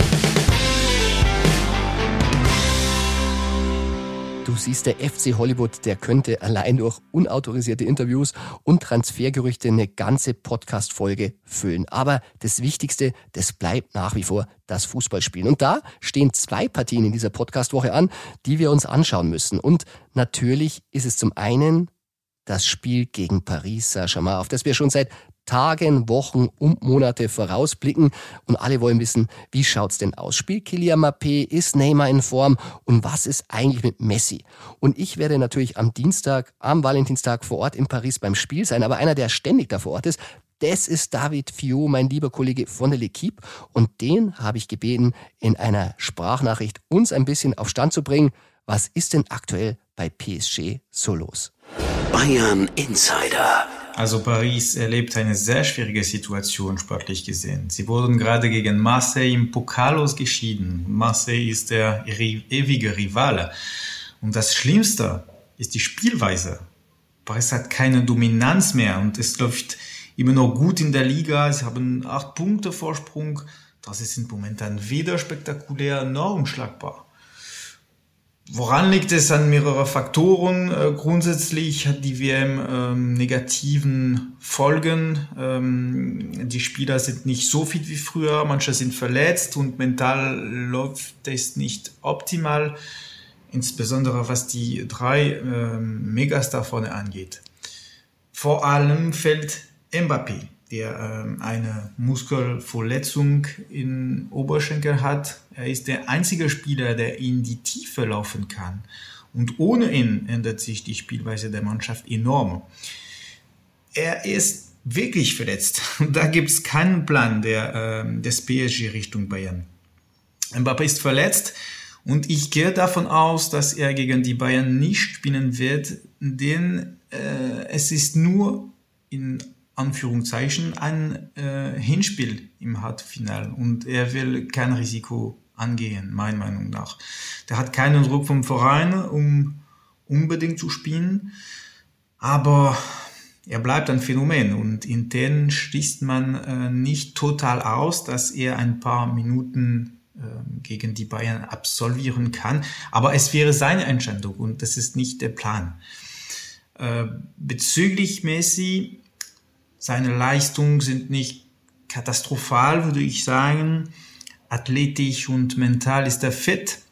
Du siehst, der F C Hollywood, der könnte allein durch unautorisierte Interviews und Transfergerüchte eine ganze Podcast-Folge füllen. Aber das Wichtigste, das bleibt nach wie vor das Fußballspielen. Und da stehen zwei Partien in dieser Podcast-Woche an, die wir uns anschauen müssen. Und natürlich ist es zum einen das Spiel gegen Paris Saint-Germain, auf das wir schon seit Tagen, Wochen und Monate vorausblicken und alle wollen wissen, wie schaut's denn aus? Spielt Kylian Mbappé? Ist Neymar in Form? Und was ist eigentlich mit Messi? Und ich werde natürlich am Dienstag, am Valentinstag vor Ort in Paris beim Spiel sein, aber einer, der ständig da vor Ort ist, das ist David Fiot, mein lieber Kollege von der L'Équipe. Und den habe ich gebeten, in einer Sprachnachricht uns ein bisschen auf Stand zu bringen. Was ist denn aktuell bei P S G so los? Bayern Insider. Also Paris erlebt eine sehr schwierige Situation sportlich gesehen. Sie wurden gerade gegen Marseille im Pokal ausgeschieden. Marseille ist der ewige Rivale. Und das Schlimmste ist die Spielweise. Paris hat keine Dominanz mehr und es läuft immer noch gut in der Liga. Sie haben acht Punkte Vorsprung. Das ist momentan weder spektakulär noch unschlagbar. Woran liegt es? An mehreren Faktoren. Äh, grundsätzlich hat die W M ähm, negativen Folgen. Ähm, die Spieler sind nicht so fit wie früher. Manche sind verletzt und mental läuft es nicht optimal. Insbesondere was die drei ähm, Megastars vorne angeht. Vor allem fällt Mbappé, der ähm, eine Muskelverletzung im Oberschenkel hat. Er ist der einzige Spieler, der in die Tiefe laufen kann. Und ohne ihn ändert sich die Spielweise der Mannschaft enorm. Er ist wirklich verletzt. Da gibt es keinen Plan der, ähm, des P S G Richtung Bayern. Mbappé ist verletzt und ich gehe davon aus, dass er gegen die Bayern nicht spielen wird, denn äh, es ist nur in Anführungszeichen ein äh, Hinspiel im Halbfinale und er will kein Risiko angehen, meiner Meinung nach. Der hat keinen Druck vom Verein, um unbedingt zu spielen, aber er bleibt ein Phänomen und intern schließt man äh, nicht total aus, dass er ein paar Minuten äh, gegen die Bayern absolvieren kann, aber es wäre seine Entscheidung und das ist nicht der Plan. Äh, bezüglich Messi, seine Leistungen sind nicht katastrophal, würde ich sagen. Athletisch und mental ist er fit.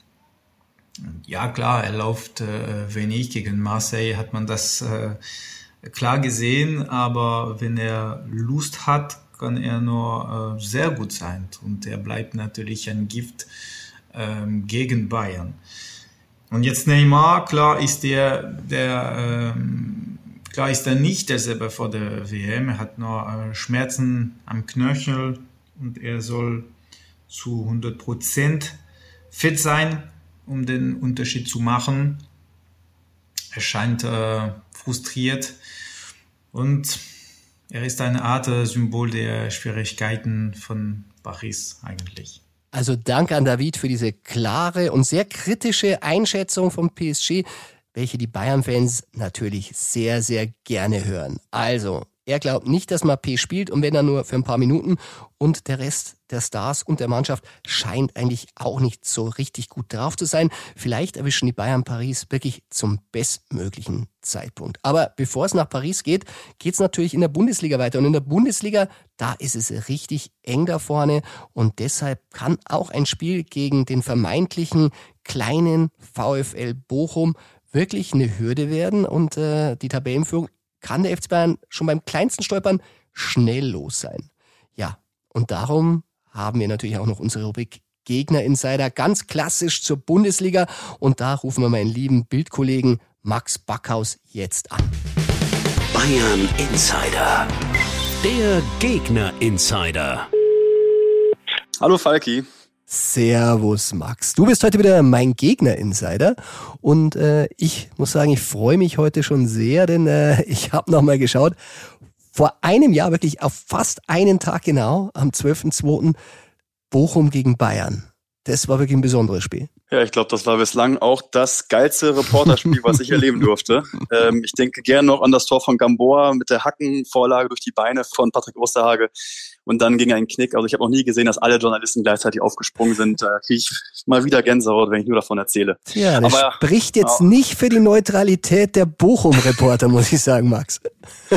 Ja, klar, er läuft äh, wenig. Gegen Marseille hat man das äh, klar gesehen. Aber wenn er Lust hat, kann er nur äh, sehr gut sein. Und er bleibt natürlich ein Gift äh, gegen Bayern. Und jetzt Neymar, klar ist der, der ähm, Klar ist er nicht derselbe vor der W M, er hat nur äh, Schmerzen am Knöchel und er soll zu hundert Prozent fit sein, um den Unterschied zu machen. Er scheint äh, frustriert und er ist eine Art äh, Symbol der Schwierigkeiten von Paris eigentlich. Also danke an David für diese klare und sehr kritische Einschätzung vom P S G, welche die Bayern-Fans natürlich sehr, sehr gerne hören. Also, er glaubt nicht, dass Mbappé spielt und wenn er nur für ein paar Minuten und der Rest der Stars und der Mannschaft scheint eigentlich auch nicht so richtig gut drauf zu sein. Vielleicht erwischen die Bayern Paris wirklich zum bestmöglichen Zeitpunkt. Aber bevor es nach Paris geht, geht es natürlich in der Bundesliga weiter und in der Bundesliga, da ist es richtig eng da vorne und deshalb kann auch ein Spiel gegen den vermeintlichen kleinen VfL Bochum wirklich eine Hürde werden und äh, die Tabellenführung kann der F C Bayern schon beim kleinsten Stolpern schnell los sein. Ja, und darum haben wir natürlich auch noch unsere Rubrik Gegner Insider, ganz klassisch zur Bundesliga und da rufen wir meinen lieben Bildkollegen Max Backhaus jetzt an. Bayern Insider, der Gegner Insider. Hallo Falki. Servus Max. Du bist heute wieder mein Gegner-Insider und äh, ich muss sagen, ich freue mich heute schon sehr, denn äh, ich habe nochmal geschaut, vor einem Jahr, wirklich auf fast einen Tag genau, am zwölften zweiten Bochum gegen Bayern. Das war wirklich ein besonderes Spiel. Ja, ich glaube, das war bislang auch das geilste Reporterspiel, was ich erleben durfte. Ähm, ich denke gern noch an das Tor von Gamboa mit der Hackenvorlage durch die Beine von Patrick Osterhage. Und dann ging ein Knick. Also ich habe noch nie gesehen, dass alle Journalisten gleichzeitig aufgesprungen sind. Da kriege ich mal wieder Gänsehaut, wenn ich nur davon erzähle. Ja, das Aber, spricht jetzt ja. nicht für die Neutralität der Bochum-Reporter, muss ich sagen, Max.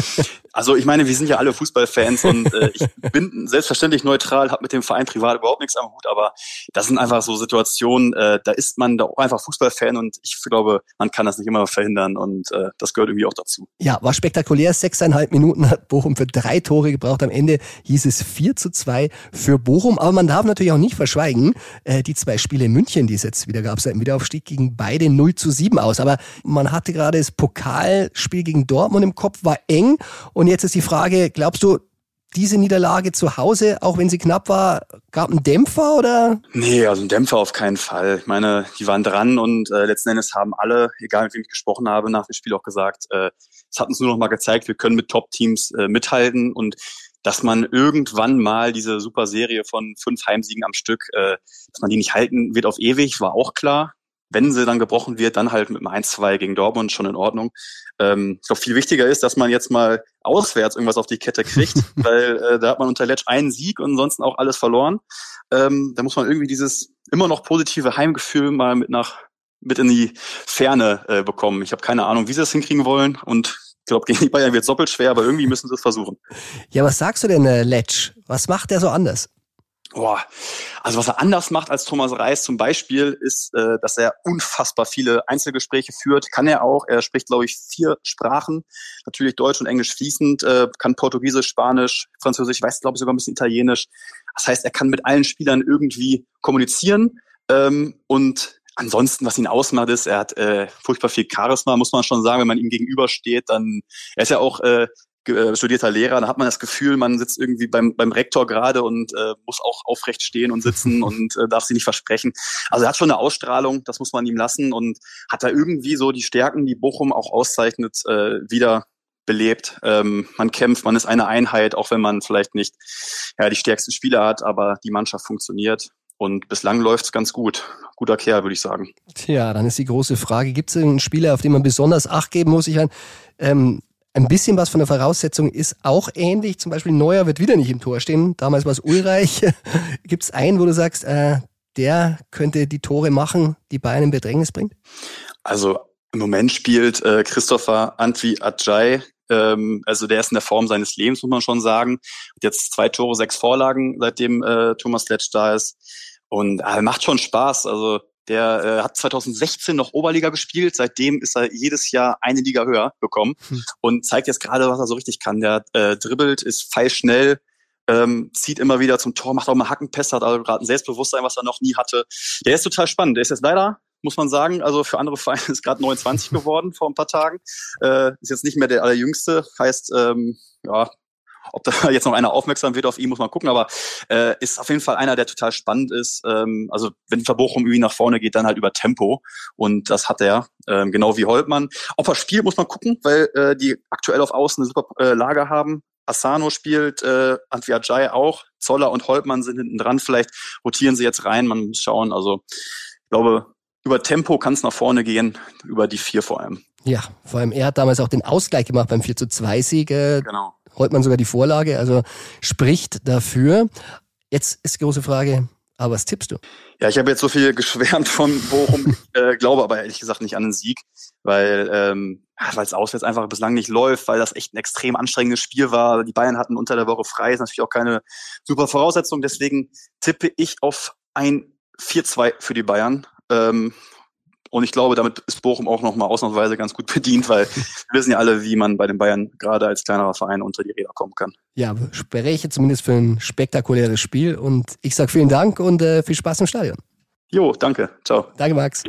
Also ich meine, wir sind ja alle Fußballfans und äh, ich bin selbstverständlich neutral, habe mit dem Verein privat überhaupt nichts am Hut, aber das sind einfach so Situationen, äh, da ist man da auch einfach Fußballfan und ich glaube, man kann das nicht immer verhindern und äh, das gehört irgendwie auch dazu. Ja, war spektakulär. Sechseinhalb Minuten hat Bochum für drei Tore gebraucht. Am Ende hieß es vier zu zwei für Bochum, aber man darf natürlich auch nicht verschweigen, äh, die zwei Spiele in München, die es jetzt wieder gab, seit dem Wiederaufstieg, gingen beide null zu sieben aus, aber man hatte gerade das Pokalspiel gegen Dortmund im Kopf, war eng. Und jetzt ist die Frage, glaubst du, diese Niederlage zu Hause, auch wenn sie knapp war, gab einen Dämpfer oder? Nee, also einen Dämpfer auf keinen Fall. Ich meine, die waren dran und äh, letzten Endes haben alle, egal mit wem ich gesprochen habe, nach dem Spiel auch gesagt, äh, es hat uns nur noch mal gezeigt, wir können mit Top-Teams äh, mithalten und dass man irgendwann mal diese super Serie von fünf Heimsiegen am Stück, äh, dass man die nicht halten wird auf ewig, war auch klar. Wenn sie dann gebrochen wird, dann halt mit einem eins zwei gegen Dortmund schon in Ordnung. Ähm, ich glaube, viel wichtiger ist, dass man jetzt mal auswärts irgendwas auf die Kette kriegt, weil äh, da hat man unter Letsch einen Sieg und ansonsten auch alles verloren. Ähm, da muss man irgendwie dieses immer noch positive Heimgefühl mal mit nach mit in die Ferne äh, bekommen. Ich habe keine Ahnung, wie sie das hinkriegen wollen und ich glaube, gegen die Bayern wird es doppelt schwer, aber irgendwie müssen sie es versuchen. Ja, was sagst du denn, äh, Letsch? Was macht der so anders? Boah, also was er anders macht als Thomas Reis zum Beispiel, ist, äh, dass er unfassbar viele Einzelgespräche führt. Kann er auch. Er spricht, glaube ich, vier Sprachen. Natürlich Deutsch und Englisch fließend, äh, kann Portugiesisch, Spanisch, Französisch, weiß, glaube ich, sogar ein bisschen Italienisch. Das heißt, er kann mit allen Spielern irgendwie kommunizieren. Ähm, und ansonsten, was ihn ausmacht, ist, er hat äh, furchtbar viel Charisma, muss man schon sagen, wenn man ihm gegenübersteht. Dann, er ist ja auch äh, studierter Lehrer, da hat man das Gefühl, man sitzt irgendwie beim beim Rektor gerade und äh, muss auch aufrecht stehen und sitzen und äh, darf sich nicht versprechen. Also er hat schon eine Ausstrahlung, das muss man ihm lassen und hat da irgendwie so die Stärken, die Bochum auch auszeichnet, äh, wieder belebt. Ähm, man kämpft, man ist eine Einheit, auch wenn man vielleicht nicht ja die stärksten Spieler hat, aber die Mannschaft funktioniert. Und bislang läuft's ganz gut. Guter Kerl, würde ich sagen. Tja, dann ist die große Frage, gibt es einen Spieler, auf den man besonders Acht geben muss? Ich meine, ähm, ein bisschen was von der Voraussetzung ist auch ähnlich. Zum Beispiel Neuer wird wieder nicht im Tor stehen. Damals war es Ulreich. Gibt es einen, wo du sagst, äh, der könnte die Tore machen, die Bayern in Bedrängnis bringt? Also im Moment spielt äh, Christopher Antwi Adjei. Ähm, also der ist in der Form seines Lebens, muss man schon sagen. Hat jetzt zwei Tore, sechs Vorlagen, seitdem äh, Thomas Letsch da ist. Und äh, macht schon Spaß. Also der äh, hat zwanzig sechzehn noch Oberliga gespielt, seitdem ist er jedes Jahr eine Liga höher bekommen hm. und zeigt jetzt gerade, was er so richtig kann. Der äh, dribbelt, ist feilschnell, ähm, zieht immer wieder zum Tor, macht auch mal Hackenpässe, hat also gerade ein Selbstbewusstsein, was er noch nie hatte. Der ist total spannend. Der ist jetzt leider, muss man sagen, also für andere Vereine ist gerade neunundzwanzig geworden vor ein paar Tagen. Äh, ist jetzt nicht mehr der allerjüngste, heißt, ähm, ja, ob da jetzt noch einer aufmerksam wird auf ihn, muss man gucken, aber äh, ist auf jeden Fall einer, der total spannend ist. Ähm, also wenn Bochum irgendwie nach vorne geht, dann halt über Tempo und das hat er, ähm, genau wie Holtmann. Ob er spielt, muss man gucken, weil äh, die aktuell auf Außen eine super äh, Lage haben. Asano spielt, äh, Antwi Adjei auch, Zoller und Holtmann sind hinten dran, vielleicht rotieren sie jetzt rein, man muss schauen. Also ich glaube, über Tempo kann es nach vorne gehen, über die vier vor allem. Ja, vor allem er hat damals auch den Ausgleich gemacht beim vier zu zwei Sieg. Äh, genau. Holtmann sogar die Vorlage, also spricht dafür. Jetzt ist die große Frage, aber was tippst du? Ja, ich habe jetzt so viel geschwärmt von Bochum, äh, glaube aber ehrlich gesagt nicht an den Sieg, weil ähm, weil es auswärts einfach bislang nicht läuft, weil das echt ein extrem anstrengendes Spiel war. Die Bayern hatten unter der Woche frei, ist natürlich auch keine super Voraussetzung, deswegen tippe ich auf ein vier zwei für die Bayern. Ähm, Und ich glaube, damit ist Bochum auch nochmal ausnahmsweise ganz gut bedient, weil wir wissen ja alle, wie man bei den Bayern gerade als kleinerer Verein unter die Räder kommen kann. Ja, spreche zumindest für ein spektakuläres Spiel und ich sage vielen Dank und äh, viel Spaß im Stadion. Jo, danke. Ciao. Danke, Max.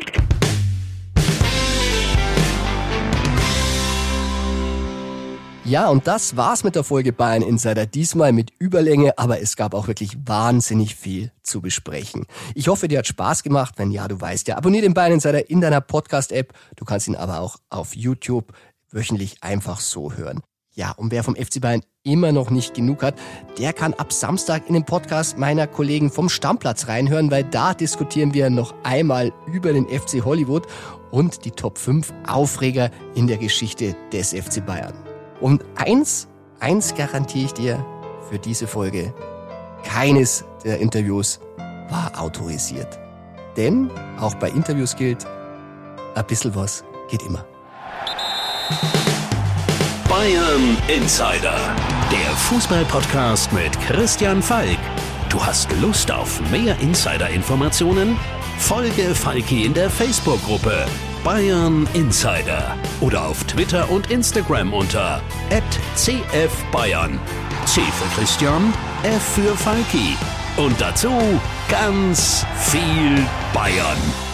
Ja, und das war's mit der Folge Bayern Insider. Diesmal mit Überlänge, aber es gab auch wirklich wahnsinnig viel zu besprechen. Ich hoffe, dir hat Spaß gemacht. Wenn ja, du weißt ja, abonniere den Bayern Insider in deiner Podcast-App. Du kannst ihn aber auch auf YouTube wöchentlich einfach so hören. Ja, und wer vom F C Bayern immer noch nicht genug hat, der kann ab Samstag in den Podcast meiner Kollegen vom Stammplatz reinhören, weil da diskutieren wir noch einmal über den F C Hollywood und die Top fünf Aufreger in der Geschichte des F C Bayern. Und eins, eins garantiere ich dir für diese Folge, keines der Interviews war autorisiert. Denn auch bei Interviews gilt, ein bisschen was geht immer. Bayern Insider, der Fußball-Podcast mit Christian Falk. Du hast Lust auf mehr Insider-Informationen? Folge Falki in der Facebook-Gruppe Bayern Insider oder auf Twitter und Instagram unter at c f bayern. C für Christian, F für Falki. Und dazu ganz viel Bayern.